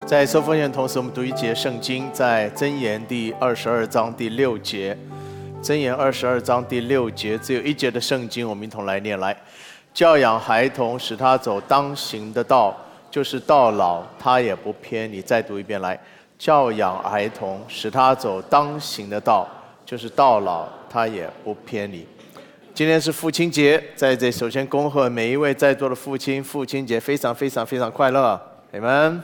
在收奉献的同时，我们读一节圣经，在箴言第22章第6节。箴言22章第6节，只有一节的圣经，我们一同来念来。教养孩童，使他走当行的道，就是到老他也不偏离。再读一遍来。教养孩童，使他走当行的道，就是到老他也不偏离。今天是父亲节，在这首先恭贺每一位在座的父亲，父亲节非常非常非常快乐，阿们。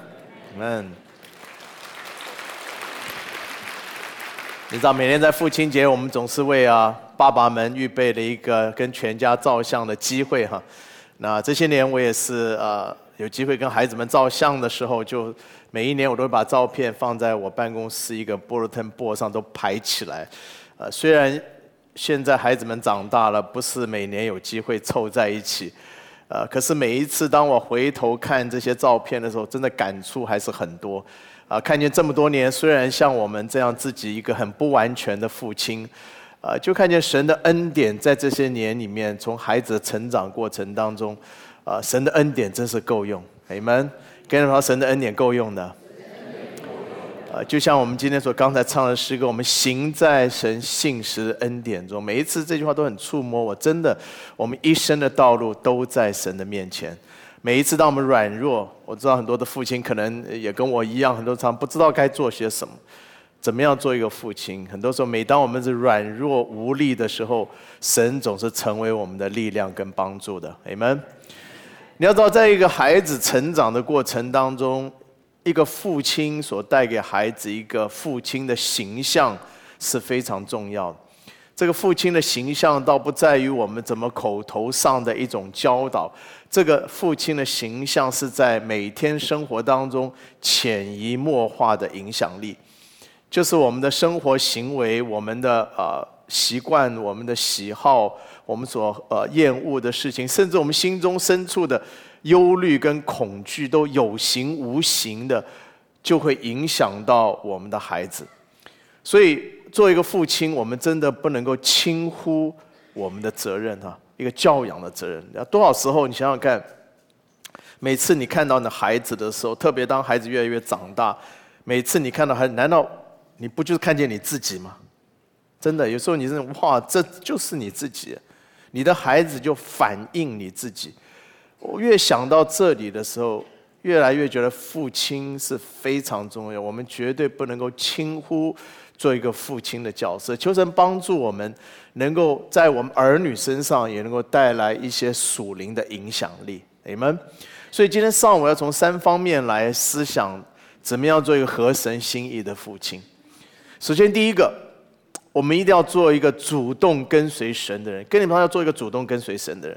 你知道每年在父亲节，我们总是为爸爸们预备了一个跟全家照相的机会哈。那这些年我也是有机会跟孩子们照相的时候，就每一年我都会把照片放在我办公室一个 bulletin board 上都排起来。虽然现在孩子们长大了，不是每年有机会凑在一起。可是每一次当我回头看这些照片的时候，真的感触还是很多。看见这么多年，虽然像我们这样自己一个很不完全的父亲，就看见神的恩典在这些年里面，从孩子的成长过程当中，神的恩典真是够用。阿们，跟着说神的恩典够用的。就像我们今天刚才唱的诗歌，我们行在神信实的恩典中，每一次这句话都很触摸我。真的，我们一生的道路都在神的面前。每一次当我们软弱，我知道很多的父亲可能也跟我一样，很多常不知道该做些什么，怎么样做一个父亲。很多时候，每当我们是软弱无力的时候，神总是成为我们的力量跟帮助的。阿们。你要知道，在一个孩子成长的过程当中，一个父亲所带给孩子一个父亲的形象是非常重要的。这个父亲的形象倒不在于我们怎么口头上的一种教导，这个父亲的形象是在每天生活当中潜移默化的影响力，就是我们的生活行为，我们的习惯，我们的喜好，我们所厌恶的事情，甚至我们心中深处的忧虑跟恐惧，都有形无形的就会影响到我们的孩子。所以作为一个父亲，我们真的不能够轻忽我们的责任一个教养的责任。多少时候你想想看，每次你看到你的孩子的时候，特别当孩子越来越长大，每次你看到孩子，难道你不就是看见你自己吗？真的，有时候你认为哇，这就是你自己，你的孩子就反映你自己。我越想到这里的时候，越来越觉得父亲是非常重要，我们绝对不能够轻忽做一个父亲的角色。求神帮助我们，能够在我们儿女身上也能够带来一些属灵的影响力。阿们。所以今天上午要从3方面来思想，怎么样做一个合神心意的父亲。首先第一个，我们一定要做一个主动跟随神的人。跟你们要做一个主动跟随神的人。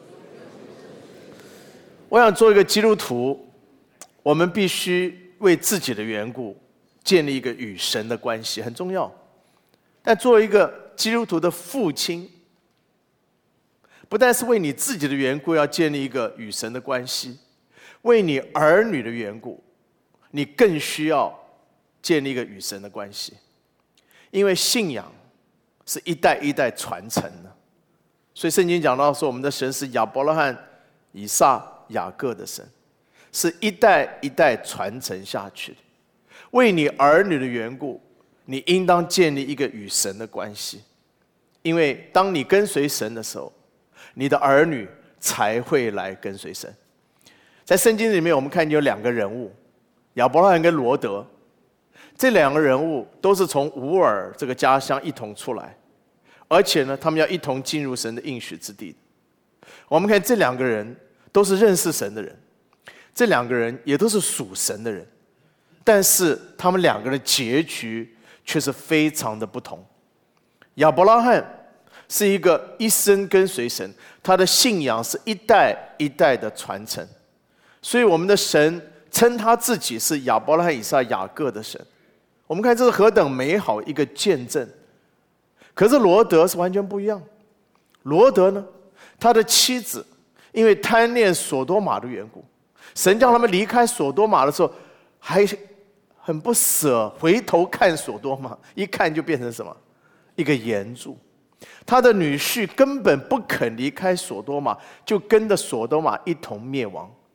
我想做一个基督徒，我们必须为自己的缘故建立一个与神的关系，很重要。但作为一个基督徒的父亲，不但是为你自己的缘故要建立一个与神的关系，为你儿女的缘故，你更需要建立一个与神的关系。因为信仰是一代一代传承的，所以圣经讲到说，我们的神是亚伯拉罕、以撒、雅各的神，是一代一代传承下去的。为你儿女的缘故，你应当建立一个与神的关系，因为当你跟随神的时候，你的儿女才会来跟随神。在圣经里面，我们看见有2个人物，亚伯拉罕跟罗德，这2个人物都是从乌尔这个家乡一同出来，而且呢，他们要一同进入神的应许之地。我们看这2个人都是认识神的人，这2个人也都是属神的人，但是他们2个人的结局却是非常的不同。亚伯拉罕是一个一生跟随神，他的信仰是一代一代的传承，所以我们的神称他自己是亚伯拉罕、以撒、雅各的神。我们看这是何等美好一个见证。可是罗德是完全不一样。罗德呢，他的妻子因为贪恋所多玛的缘故，神叫他们离开所多玛的时候，还很不舍回头看所多玛，一看就变成什么？一个岩柱。他的女婿根本不肯离开所多玛，就跟着所多玛一同灭亡。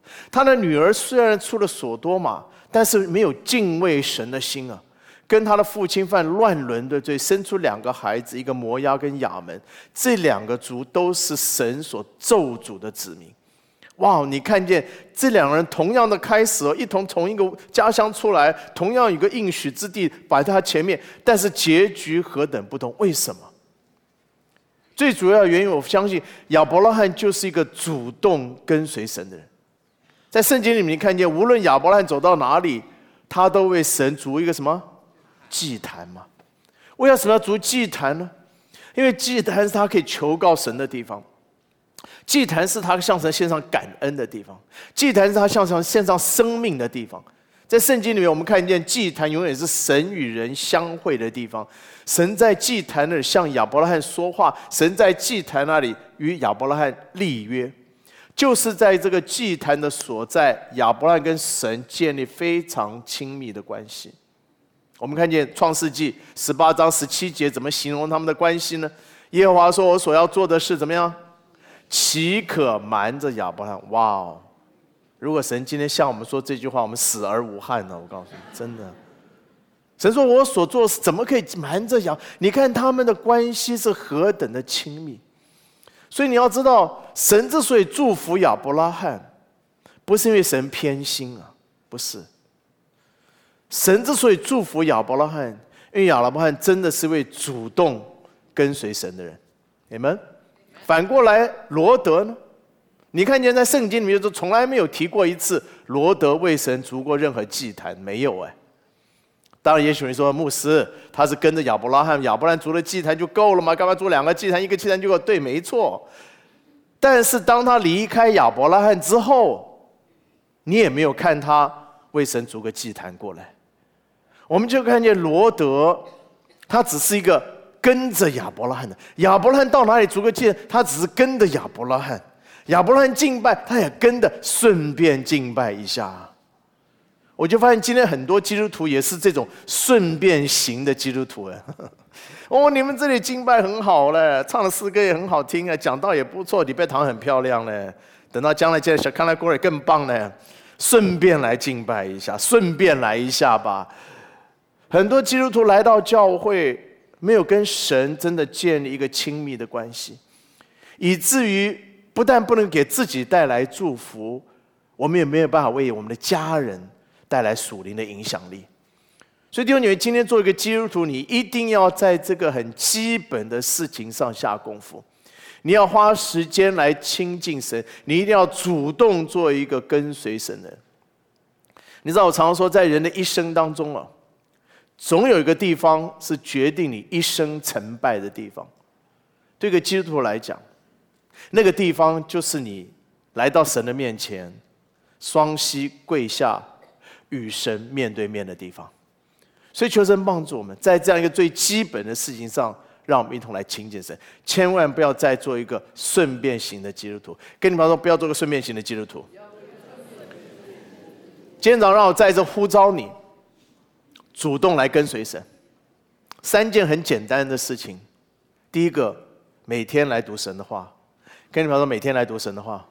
他的女儿虽然出了所多玛，但是没有敬畏神的心啊，跟他的父亲犯乱伦的罪，生出2个孩子，一个摩押跟亚门，这2个族都是神所咒诅的子民。哇，你看见这2个人同样的开始一同从一个家乡出来，同样有一个应许之地摆在他前面，但是结局何等不同？为什么？最主要的原因，我相信亚伯拉罕就是一个主动跟随神的人。在圣经里面看见，无论亚伯拉罕走到哪里，他都为神筑一个什么祭坛嘛？为什么要筑祭坛呢？因为祭坛是他可以求告神的地方，祭坛是他向神献上感恩的地方，祭坛是他向神献上生命的地方。在圣经里面，我们看见祭坛永远是神与人相会的地方。神在祭坛那里向亚伯拉罕说话，神在祭坛那里与亚伯拉罕立约，就是在这个祭坛的所在，亚伯拉罕跟神建立非常亲密的关系。我们看见创世纪18章17节怎么形容他们的关系呢？耶和华说：“我所要做的事怎么样？岂可瞒着亚伯拉罕？”哇哦！如果神今天向我们说这句话，我们死而无憾呢？我告诉你，真的。神说：“我所做的事怎么可以瞒着亚？你看他们的关系是何等的亲密。”所以你要知道，神之所以祝福亚伯拉罕，不是因为神偏心啊，不是。神之所以祝福亚伯拉罕，因为亚伯拉罕真的是位主动跟随神的人。你们反过来，罗德呢？你看见在圣经里面就从来没有提过一次罗德为神筑过任何祭坛，没有哎。当然，也许你说牧师他是跟着亚伯拉罕，亚伯拉罕筑了祭坛就够了吗？干嘛筑2个祭坛？1个祭坛就够？对，没错。但是当他离开亚伯拉罕之后，你也没有看他为神筑个祭坛过来。我们就看见罗德，他只是一个跟着亚伯拉罕的。亚伯拉罕到哪里筑个祭坛，他只是跟着亚伯拉罕。亚伯拉罕敬拜，他也跟着顺便敬拜一下。我就发现今天很多基督徒也是这种顺便型的基督徒哦，你们这里敬拜很好嘞，唱的诗歌也很好听啊，讲道也不错，礼拜堂很漂亮嘞。等到将来见小康来过也更棒嘞，顺便来敬拜一下，顺便来一下吧。很多基督徒来到教会，没有跟神真的建立一个亲密的关系，以至于不但不能给自己带来祝福，我们也没有办法为我们的家人带来属灵的影响力。所以弟兄姐妹，今天做一个基督徒，你一定要在这个很基本的事情上下功夫。你要花时间来亲近神，你一定要主动做一个跟随神的人。你知道我常常说，在人的一生当中啊，总有一个地方是决定你一生成败的地方。对一个基督徒来讲，那个地方就是你来到神的面前，双膝跪下，与神面对面的地方。所以求神帮助我们，在这样一个最基本的事情上，让我们一同来亲近神。千万不要再做一个顺便型的基督徒。跟你们说，不要做个顺便型的基督徒。今天早上让我再次呼召你，主动来跟随神。3件很简单的事情。第一个，每天来读神的话。跟你们说，每天来读神的话。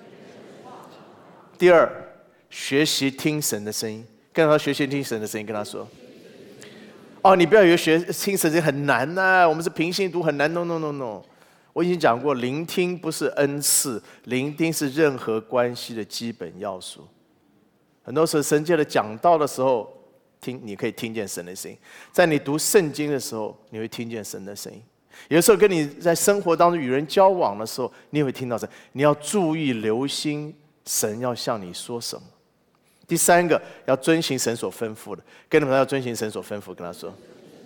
第二，学习听神的声音。跟他说，学习听神的声音。跟他说，哦，你不要以为听神的声音很难我们是平信徒很难。No。我已经讲过，聆听不是恩赐，聆听是任何关系的基本要素。很多时候，神借着讲道的时候，你可以听见神的声音；在你读圣经的时候，你会听见神的声音。有的时候跟你在生活当中与人交往的时候，你也会听到神。你要注意留心神要向你说什么。第三个，要遵行神所吩咐的。跟你们说，要遵行神所吩咐，跟他说。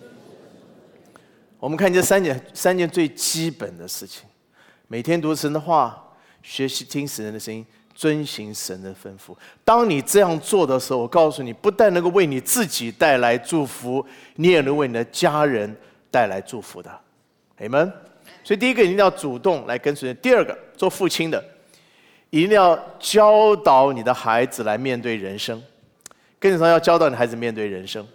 我们看这三件最基本的事情：每天读神的话，学习听神的声音，遵行神的吩咐。当你这样做的时候，我告诉你，不但能够为你自己带来祝福，你也能为你的家人带来祝福的。Amen。所以第一个，一定要主动来跟随人；第二个，做父亲的，一定要教导你的孩子来面对人生。跟你说，要教导你的孩子面对人生。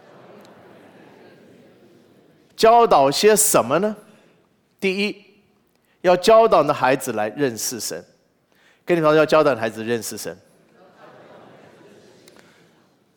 教导些什么呢？第一，要教导你的孩子来认识神。跟你说，要教导你的孩子认识神。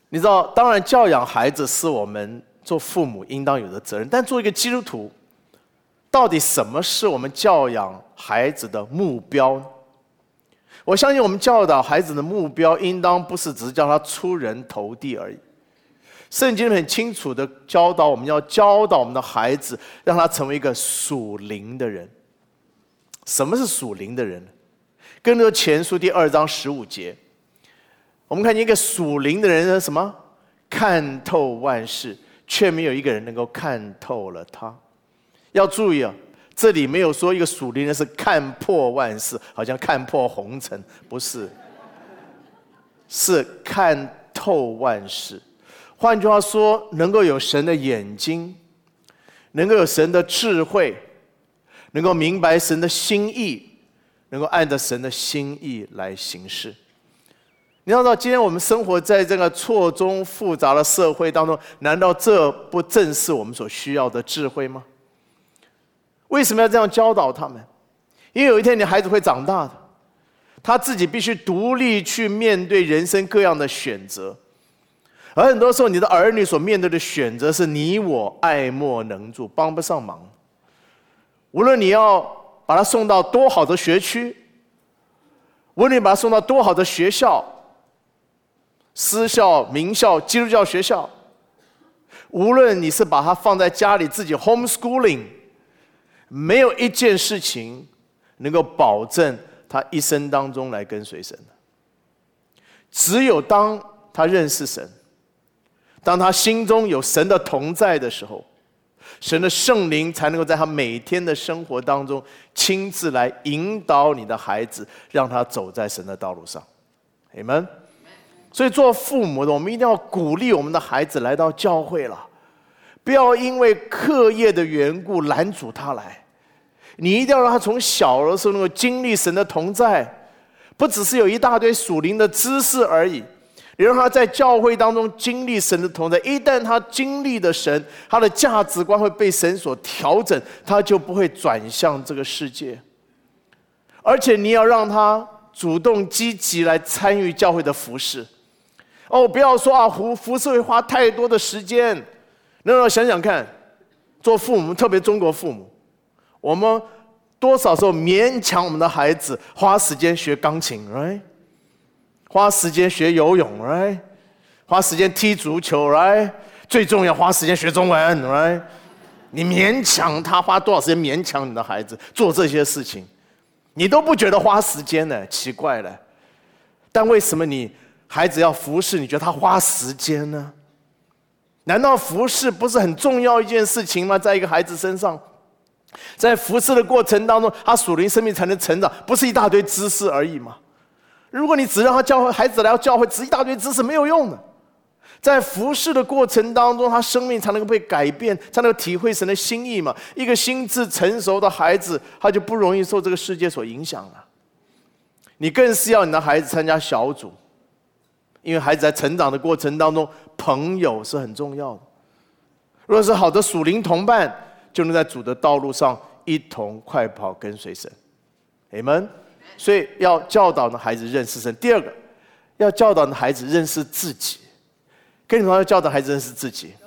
你知道，当然教养孩子是我们做父母应当有的责任，但做一个基督徒，到底什么是我们教养孩子的目标？我相信我们教导孩子的目标，应当不是只是叫他出人头地而已。圣经很清楚的教导，我们要教导我们的孩子，让他成为一个属灵的人。什么是属灵的人？哥林多前书第2章15节，我们看见一个属灵的人是什么？看透万事，却没有一个人能够看透了他。要注意啊，这里没有说一个属灵人是看破万事，好像看破红尘，不是，是看透万事。换句话说，能够有神的眼睛，能够有神的智慧，能够明白神的心意，能够按着神的心意来行事。你要知道，今天我们生活在这个错综复杂的社会当中，难道这不正是我们所需要的智慧吗？为什么要这样教导他们？因为有一天你孩子会长大的，他自己必须独立去面对人生各样的选择。而很多时候，你的儿女所面对的选择是你我爱莫能助，帮不上忙。无论你要把他送到多好的学区，无论你把他送到多好的学校，私校、名校、基督教学校，无论你是把他放在家里自己 homeschooling， 没有一件事情能够保证他一生当中来跟随神的。只有当他认识神，当他心中有神的同在的时候，神的圣灵才能够在他每天的生活当中亲自来引导你的孩子，让他走在神的道路上。Amen。所以做父母的，我们一定要鼓励我们的孩子来到教会了，不要因为课业的缘故拦阻他来。你一定要让他从小的时候能够经历神的同在，不只是有一大堆属灵的知识而已。你让他在教会当中经历神的同在，一旦他经历了神，他的价值观会被神所调整，他就不会转向这个世界。而且你要让他主动积极来参与教会的服事。不要说啊，服事会花太多的时间。那想想看，做父母，特别中国父母，我们多少时候勉强我们的孩子花时间学钢琴 ，right？花时间学游泳 ，right？ 花时间踢足球 ，right？ 最重要，花时间学中文 ，right？ 你勉强他花多少时间？勉强你的孩子做这些事情，你都不觉得花时间呢？奇怪了。但为什么你孩子要服侍，你觉得他花时间呢？难道服侍不是很重要一件事情吗？在一个孩子身上，在服侍的过程当中，他属灵生命才能成长，不是一大堆知识而已吗？如果你只让他孩子来到教会，只一大堆知识没有用的。在服侍的过程当中，他生命才能够被改变，才能够体会神的心意嘛。一个心智成熟的孩子，他就不容易受这个世界所影响了。你更是要你的孩子参加小组，因为孩子在成长的过程当中，朋友是很重要的。如果是好的属灵同伴，就能在主的道路上一同快跑跟随神。Amen。所以要教导的孩子认识神。第二个，要教导的孩子认识自己。跟你说，要教导孩子认识自己。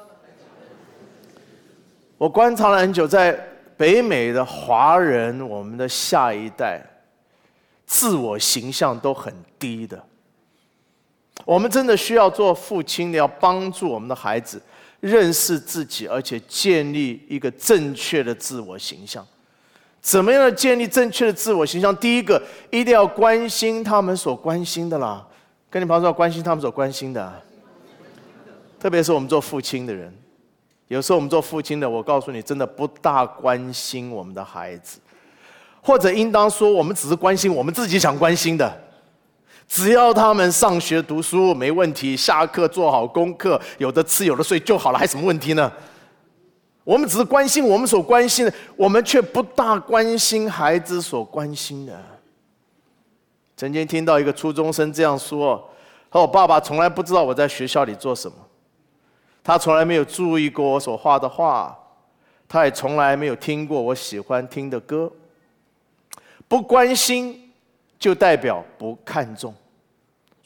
我观察了很久，在北美的华人，我们的下一代自我形象都很低的。我们真的需要做父亲的，要帮助我们的孩子认识自己，而且建立一个正确的自我形象。怎么样的建立正确的自我形象？第一个，一定要关心他们所关心的啦。跟你朋友说，要关心他们所关心的。特别是我们做父亲的人，有时候我们做父亲的，我告诉你，真的不大关心我们的孩子，或者应当说，我们只是关心我们自己想关心的。只要他们上学读书没问题，下课做好功课，有的吃有的睡就好了，还有什么问题呢？我们只是关心我们所关心的，我们却不大关心孩子所关心的。曾经听到一个初中生这样说：“他说我爸爸从来不知道我在学校里做什么，他从来没有注意过我所画的画，他也从来没有听过我喜欢听的歌。不关心就代表不看重，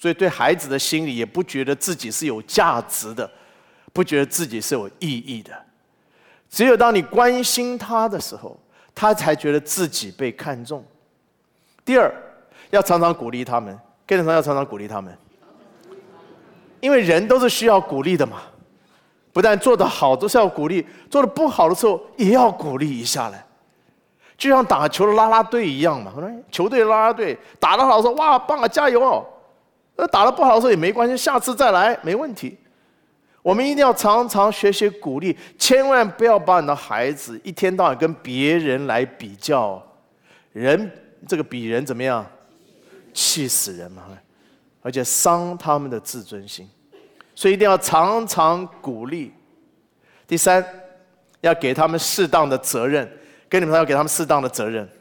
所以对孩子的心里也不觉得自己是有价值的，不觉得自己是有意义的。只有当你关心他的时候，他才觉得自己被看重。第二，要常常鼓励他们，跟着他要常常鼓励他们，因为人都是需要鼓励的嘛。不但做得好都是要鼓励，做得不好的时候也要鼓励一下来。就像打球的啦啦队一样嘛，球队的啦啦队打得好的时候，哇，棒啊，加油哦！打得不好的时候也没关系，下次再来，没问题。我们一定要常常学习鼓励，千万不要把你的孩子一天到晚跟别人来比较。人这个比人怎么样？气死人嘛，而且伤他们的自尊心。所以一定要常常鼓励。第三，要给他们适当的责任。跟你们说，要给他们适当的责任。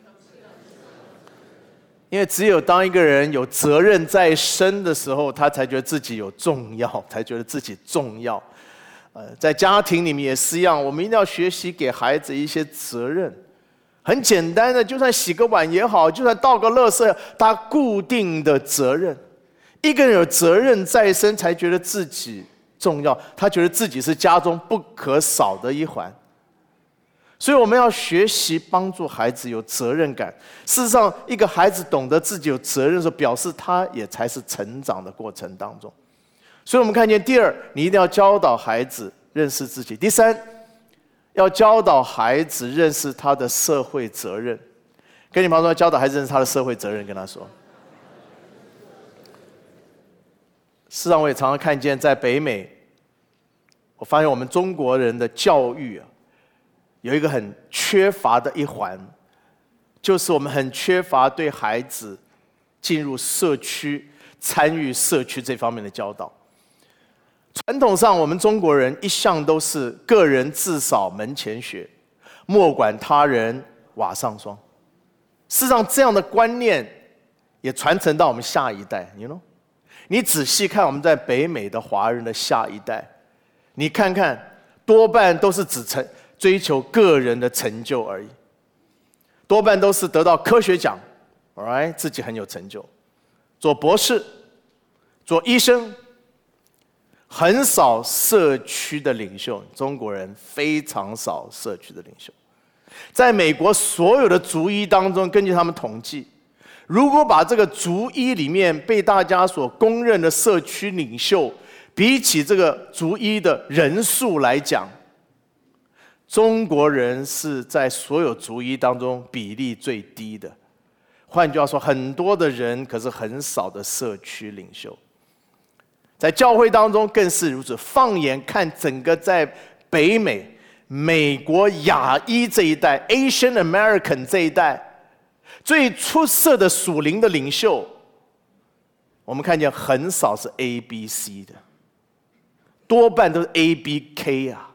因为只有当一个人有责任在身的时候，他才觉得自己有重要，才觉得自己重要。在家庭里面也是一样，我们一定要学习给孩子一些责任。很简单的，就算洗个碗也好，就算倒个垃圾，他固定的责任。一个人有责任在身，才觉得自己重要，他觉得自己是家中不可少的一环。所以我们要学习帮助孩子有责任感。事实上，一个孩子懂得自己有责任的时候，表示他也才是成长的过程当中。所以我们看见第二，你一定要教导孩子认识自己。第三，要教导孩子认识他的社会责任。跟你旁边说，教导孩子认识他的社会责任，跟他说。事实上，我也常常看见在北美，我发现我们中国人的教育有一个很缺乏的一环，就是我们很缺乏对孩子进入社区、参与社区这方面的教导。传统上，我们中国人一向都是个人自扫门前雪，莫管他人瓦上霜。事实上，这样的观念也传承到我们下一代。你仔细看我们在北美的华人的下一代，你看看，多半都是只追求个人的成就而已，多半都是得到科学奖 ，alright， 自己很有成就，做博士，做医生，很少社区的领袖。中国人非常少社区的领袖。在美国所有的族裔当中，根据他们统计，如果把这个族裔里面被大家所公认的社区领袖，比起这个族裔的人数来讲，中国人是在所有族裔当中比例最低的。换句话说，很多的人，可是很少的社区领袖。在教会当中更是如此。放眼看整个在北美、美国亚裔这一代 ，Asian American 这一代。最出色的属灵的领袖，我们看见很少是 A、B、C 的，多半都是 A、B、K 啊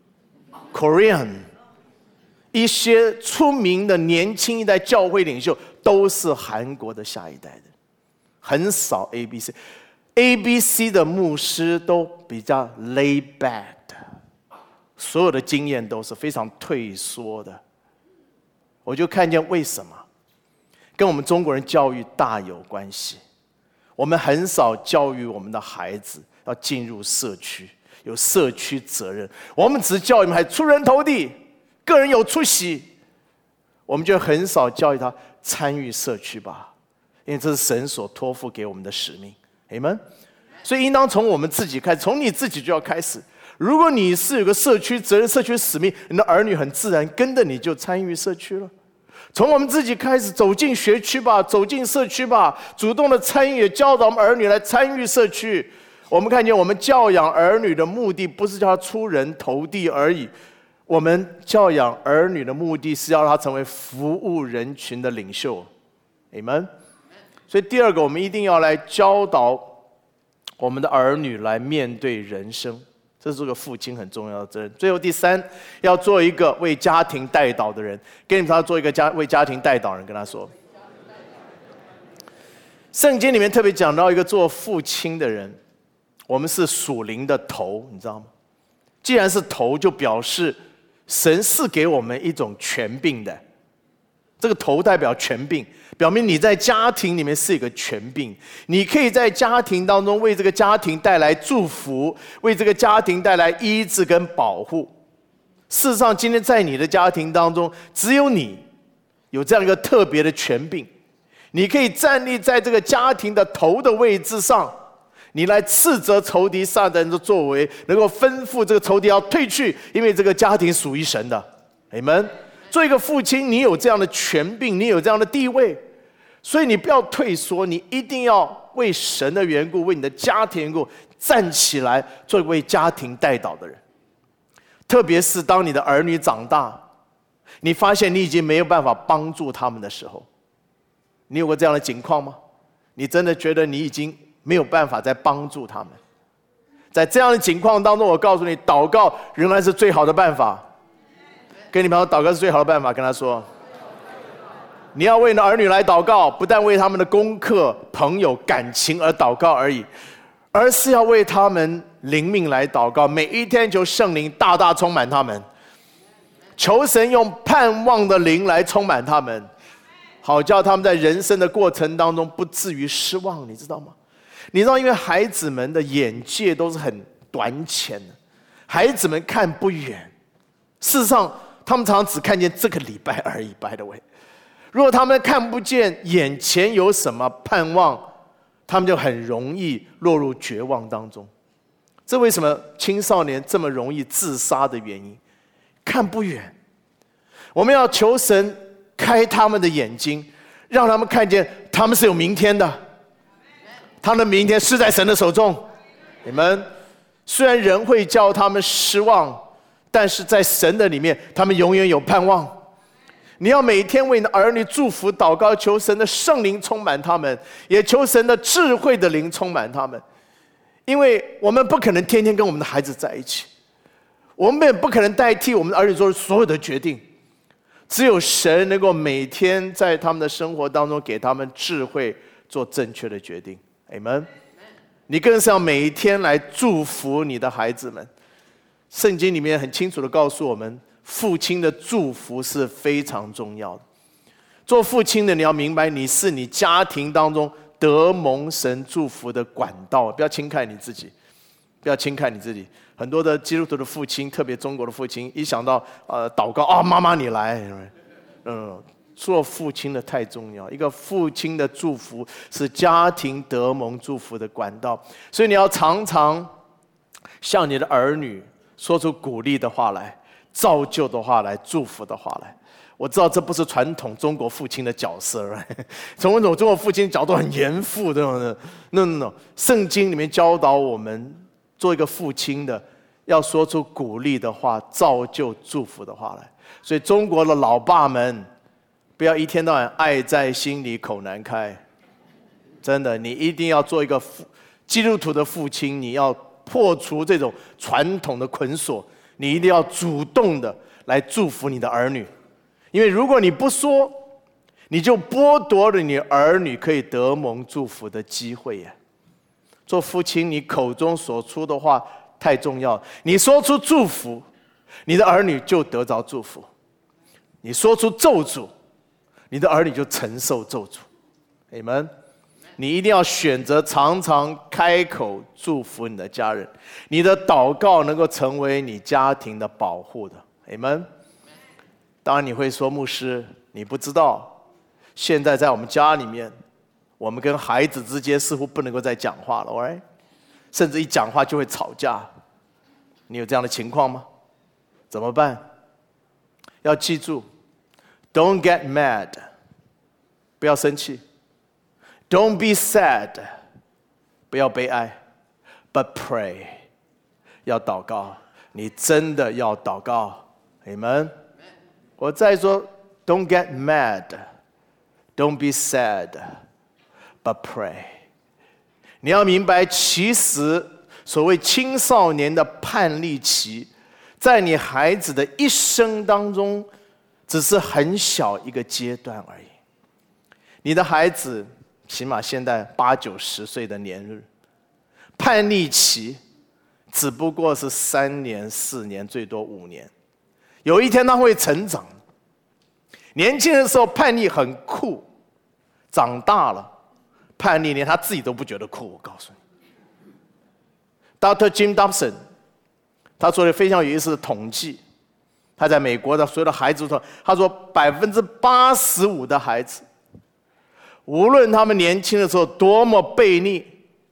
，Korean。一些出名的年轻一代教会领袖都是韩国的下一代的，很少 A、B、C。A、B、C 的牧师都比较 lay back 的，所有的经验都是非常退缩的。我就看见为什么？跟我们中国人教育大有关系。我们很少教育我们的孩子要进入社区，有社区责任。我们只教育孩子出人头地，个人有出息，我们就很少教育他参与社区吧，因为这是神所托付给我们的使命。Amen。所以应当从我们自己开始，从你自己就要开始。如果你是有个社区责任、社区使命，你的儿女很自然跟着你就参与社区了。从我们自己开始，走进学区吧，走进社区吧，主动的参与，教导我们儿女来参与社区。我们看见，我们教养儿女的目的不是叫他出人头地而已，我们教养儿女的目的是要他成为服务人群的领袖。Amen。所以第二个，我们一定要来教导我们的儿女来面对人生。这是个父亲很重要的责任。最后第三，要做一个为家庭代祷的人。跟你说，做一个为家庭代祷人，跟他说。圣经里面特别讲到一个做父亲的人，我们是属灵的头，你知道吗？既然是头，就表示神是给我们一种权柄的。 这个头代表权柄，表明你在家庭里面是一个权柄，你可以在家庭当中为这个家庭带来祝福，为这个家庭带来医治跟保护。事实上，今天在你的家庭当中，只有你有这样一个特别的权柄，你可以站立在这个家庭的头的位置上，你来斥责仇敌撒旦的作为，能够吩咐这个仇敌要退去，因为这个家庭属于神的。阿们。做一个父亲，你有这样的权柄，你有这样的地位，所以你不要退缩，你一定要为神的缘故，为你的家庭缘故站起来，做一位家庭代祷的人。特别是当你的儿女长大，你发现你已经没有办法帮助他们的时候，你有过这样的情况吗？你真的觉得你已经没有办法再帮助他们？在这样的情况当中，我告诉你，祷告仍然是最好的办法。跟你朋友祷告是最好的办法，跟他说，你要为你的儿女来祷告，不但为他们的功课、朋友、感情而祷告而已，而是要为他们灵命来祷告。每一天求圣灵大大充满他们，求神用盼望的灵来充满他们，好叫他们在人生的过程当中不至于失望。你知道吗？你知道，因为孩子们的眼界都是很短浅的，孩子们看不远，事实上他们常常只看见这个礼拜而已。by the way， 如果他们看不见眼前有什么盼望，他们就很容易落入绝望当中。这为什么青少年这么容易自杀的原因？看不远。我们要求神开他们的眼睛，让他们看见他们是有明天的，他们的明天是在神的手中。你们虽然人会叫他们失望，但是在神的里面，他们永远有盼望。你要每天为你的儿女祝福祷告，求神的圣灵充满他们，也求神的智慧的灵充满他们。因为我们不可能天天跟我们的孩子在一起，我们也不可能代替我们的儿女做所有的决定，只有神能够每天在他们的生活当中给他们智慧，做正确的决定。阿们。你更是要每一天来祝福你的孩子们。圣经里面很清楚地告诉我们，父亲的祝福是非常重要的。做父亲的，你要明白，你是你家庭当中得蒙神祝福的管道，不要轻看你自己，不要轻看你自己。很多的基督徒的父亲，特别中国的父亲，一想到祷告啊，妈妈你来，做父亲的太重要。一个父亲的祝福是家庭得蒙祝福的管道，所以你要常常向你的儿女说出鼓励的话来，造就的话来，祝福的话来。我知道这不是传统中国父亲的角色，从中国父亲角度很严父的。No， 圣经里面教导我们，做一个父亲的要说出鼓励的话，造就祝福的话来。所以中国的老爸们，不要一天到晚爱在心里口难开。真的，你一定要做一个基督徒的父亲，你要破除这种传统的捆锁，你一定要主动的来祝福你的儿女。因为如果你不说，你就剥夺了你儿女可以得蒙祝福的机会呀。做父亲，你口中所出的话太重要，你说出祝福，你的儿女就得着祝福；你说出咒诅，你的儿女就承受咒诅。阿们。你一定要选择常常开口祝福你的家人，你的祷告能够成为你家庭的保护的。阿们。当然你会说，牧师，你不知道，现在在我们家里面，我们跟孩子之间似乎不能够再讲话了 ，right？ 甚至一讲话就会吵架。你有这样的情况吗？怎么办？要记住 ，Don't get mad， 不要生气 ；Don't be sad， 不要悲哀 ；But pray， 要祷告。你真的要祷告 ，Amen。我再说 ，Don't get mad, don't be sad, but pray。你要明白，其实所谓青少年的叛逆期，在你孩子的一生当中，只是很小一个阶段而已。你的孩子起码现在8、9、10岁的年日，叛逆期只不过是3年、4年，最多5年。有一天他会成长， 年轻的时候叛逆很酷，长大了叛逆连他自己都不觉得酷。我告诉你 ，Dr. Jim Dobson 他做了非常有意思的统计，他在美国的所有的孩子中，他说85%的孩子，无论他们年轻的时候多么悖逆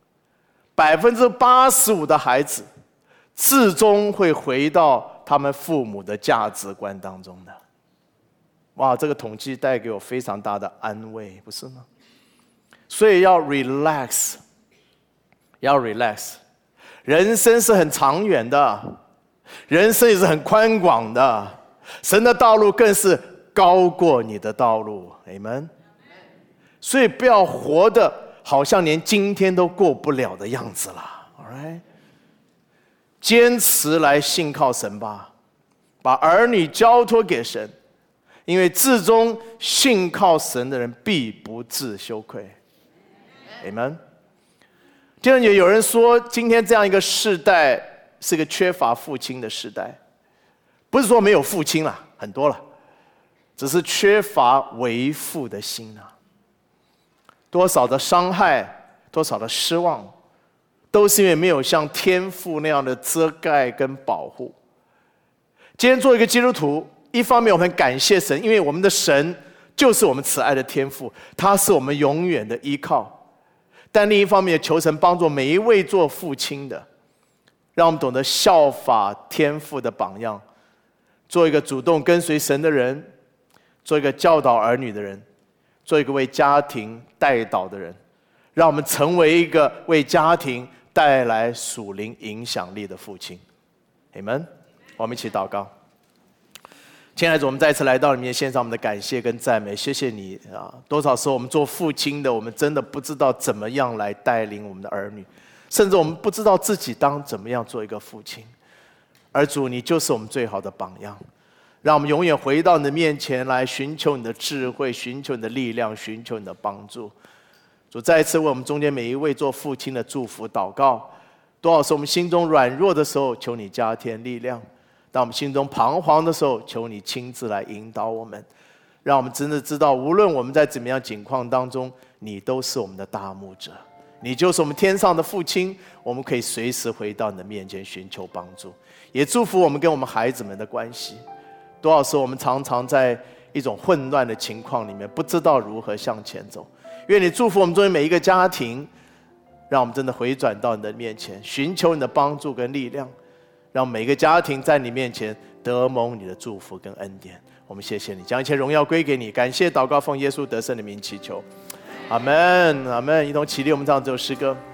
，85%的孩子最终会回到他们父母的价值观当中的。哇，这个统计带给我非常大的安慰，不是吗？所以要 relax， 要 relax。人生是很长远的，人生也是很宽广的，神的道路更是高过你的道路。Amen。所以不要活得好像连今天都过不了的样子了。All right， 坚持来信靠神吧，把儿女交托给神。因为至终信靠神的人必不致羞愧。Amen。弟兄姐妹，有人说今天这样一个世代是个缺乏父亲的时代，不是说没有父亲了，很多了，只是缺乏为父的心啊。多少的伤害，多少的失望，都是因为没有像天父那样的遮盖跟保护。今天做一个基督徒，一方面我们很感谢神，因为我们的神就是我们慈爱的天父，他是我们永远的依靠。但另一方面，求神帮助每一位做父亲的，让我们懂得效法天父的榜样，做一个主动跟随神的人，做一个教导儿女的人，做一个为家庭代祷的人，让我们成为一个为家庭带来属灵影响力的父亲。Amen。我们一起祷告。亲爱的主，我们再次来到里面献上我们的感谢跟赞美，谢谢你啊！多少时候我们做父亲的，我们真的不知道怎么样来带领我们的儿女，甚至我们不知道自己当怎么样做一个父亲。而主，你就是我们最好的榜样，让我们永远回到你的面前来，寻求你的智慧，寻求你的力量，寻求你的帮助。主，再一次为我们中间每一位做父亲的祝福祷告。多少时候我们心中软弱的时候，求你加添力量。当我们心中彷徨的时候，求你亲自来引导我们，让我们真的知道，无论我们在怎么样境况当中，你都是我们的大牧者，你就是我们天上的父亲，我们可以随时回到你的面前寻求帮助。也祝福我们跟我们孩子们的关系。多少时候我们常常在一种混乱的情况里面，不知道如何向前走。愿你祝福我们中间每一个家庭，让我们真的回转到你的面前，寻求你的帮助跟力量，让每个家庭在你面前得蒙你的祝福跟恩典。我们谢谢你，将一切荣耀归给你。感谢祷告，奉耶稣得胜的名祈求，阿们，阿们。一同起立，我们唱这首诗歌。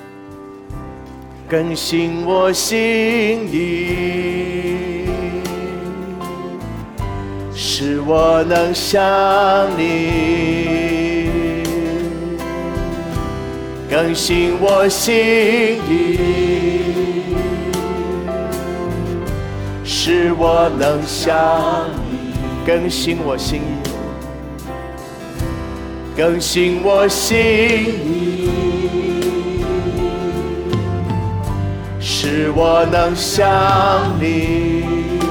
更新我心意，使我能像你。更新我心意，使我能像你。更新我心意，更新我心意，使我能像你。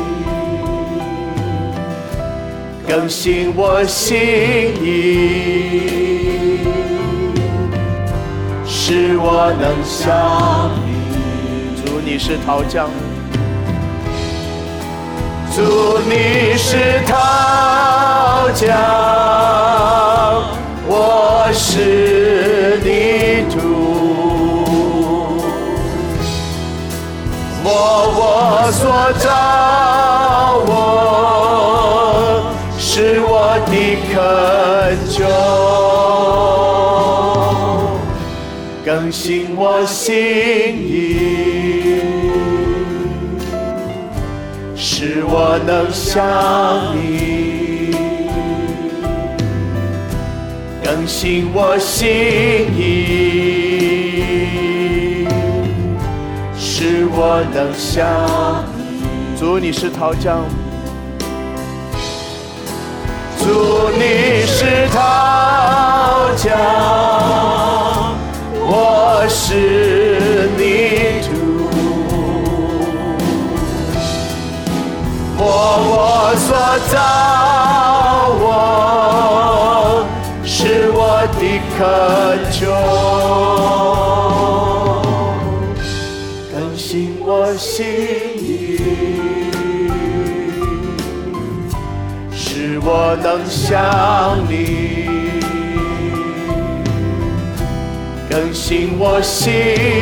更新我心意，使我能像你。主，你是陶匠，主，你是陶匠，我是泥土。我所造，我是我的恳求。更新我心意，使我能像你。更新我心意，使我能像你。主，你是陶匠，主，你是陶匠，我是泥土。我所造，我恳求，更新我心意，使我能像你，更新我心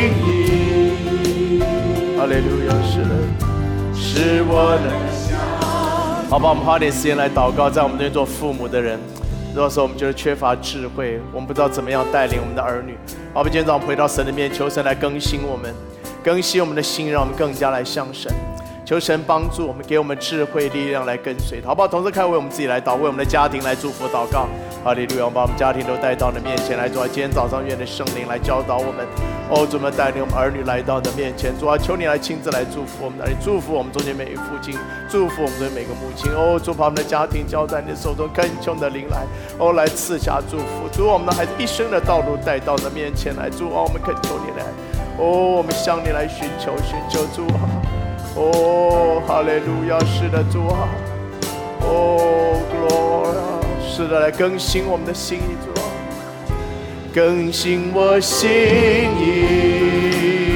意。哈利路亚，是的，使我能像。好吧，我们花点时间来祷告，在我们这边做父母的人。如果说我们觉得缺乏智慧，我们不知道怎么样带领我们的儿女，好，我们今天早上回到神的面前，求神来更新我们，更新我们的心，让我们更加来向神。求神帮助我们，给我们智慧力量来跟随他，好不好？同时开为我们自己来祷，为我们的家庭来祝福祷告。哈利路亚！我们把我们家庭都带到你的面前来，主啊，今天早上愿的圣灵来教导我们，哦，主啊，带领我们儿女来到你的面前，主啊，求你来亲自来祝福我们，来祝福我们中间每一个父亲，祝福我们中间每个母亲，哦，主把我们的家庭交在你的手中，恳求你的灵来，哦，来赐下祝福，主啊，我们的孩子一生的道路带到你的面前来，主啊，我们恳求你来，哦，我们向你来寻求主啊。哦，哈利路亚，是的，主啊，哦 ，Glory， 是的，来更新我们的心意，主啊，更新我心意，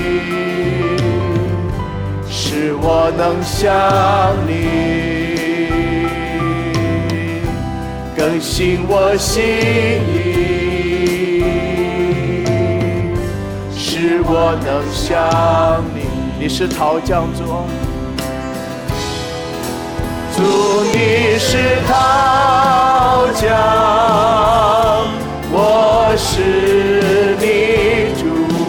使我能像你，更新我心意，使我能像你。你是陶匠主，主你是陶匠，我是你主，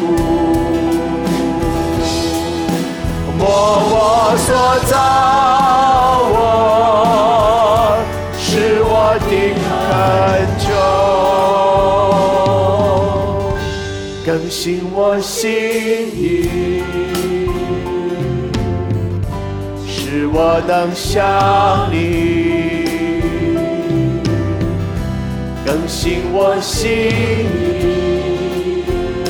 摸我所造我，是我的恳求，更新我心意，使我能像你，更新我心意，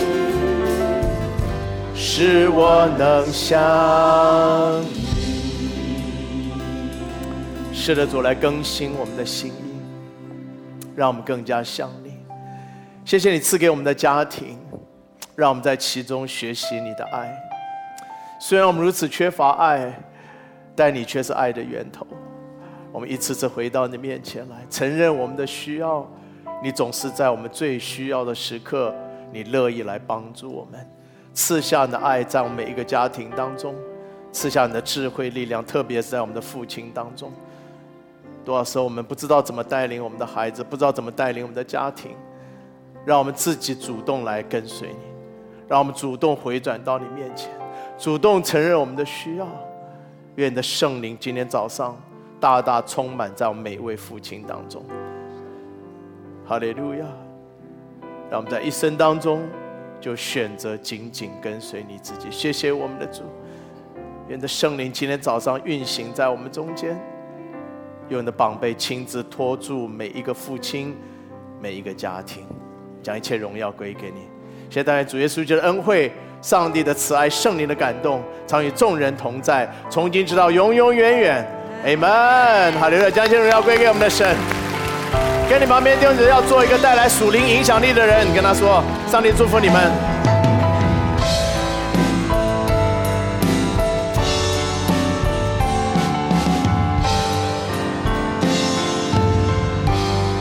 使我能像你。是的，主来更新我们的心意，让我们更加像你。谢谢你赐给我们的家庭，让我们在其中学习你的爱。虽然我们如此缺乏爱，但你却是爱的源头。我们一次次回到你面前来，承认我们的需要，你总是在我们最需要的时刻，你乐意来帮助我们，赐下你的爱在我们每一个家庭当中，赐下你的智慧力量，特别是在我们的父亲当中。多少时候我们不知道怎么带领我们的孩子，不知道怎么带领我们的家庭，让我们自己主动来跟随你，让我们主动回转到你面前，主动承认我们的需要。愿你的圣灵今天早上大大充满在我们每一位父亲当中。哈利路亚！让我们在一生当中就选择紧紧跟随你自己。谢谢我们的主，愿你的圣灵今天早上运行在我们中间，用你的膀臂亲自托住每一个父亲，每一个家庭，将一切荣耀归给你。谢谢大家，主耶稣基督的恩惠，上帝的慈爱，圣灵的感动，常与众人同在，从今直到永永远远。Amen。好，留着将一切荣耀归给我们的神。跟你旁边弟兄姊妹要做一个带来属灵影响力的人，跟他说：上帝祝福你们。